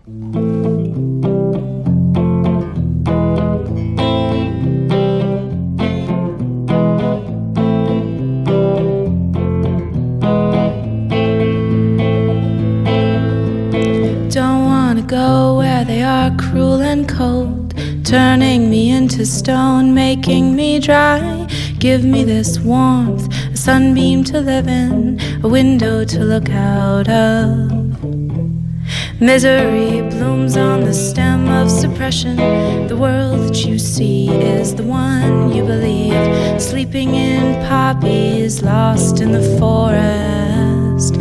Don't wanna go where they are cruel and cold, turning me into stone, making me dry. Give me this warmth, a sunbeam to live in, a window to look out of. Misery blooms on the stem of suppression. The world that you see is the one you believe. Sleeping in poppies, lost in the forest.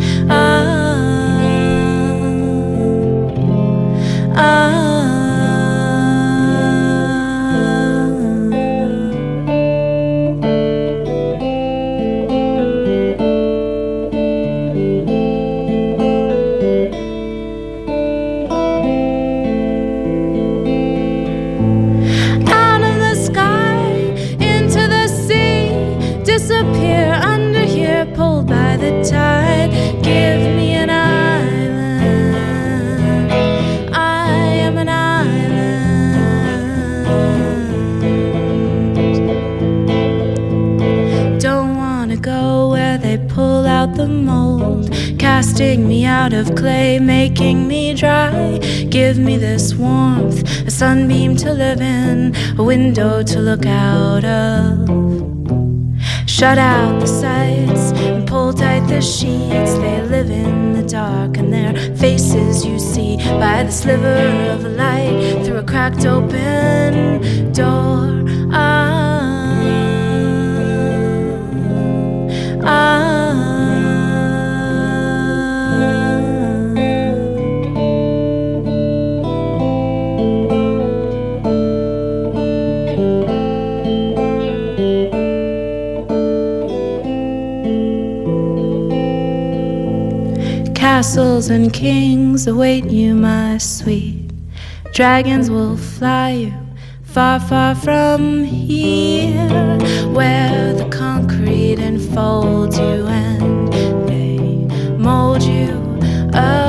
Disappear under here, pulled by the tide. Give me an island. I am an island. Don't wanna go where they pull out the mold, casting me out of clay, making me dry. Give me this warmth, a sunbeam to live in, a window to look out of. Shut out the sights and pull tight the sheets. They live in the dark and their faces you see by the sliver of a light through a cracked open door. Castles and kings await you, my sweet. Dragons will fly you far, far from here, where the concrete enfolds you and they mold you up.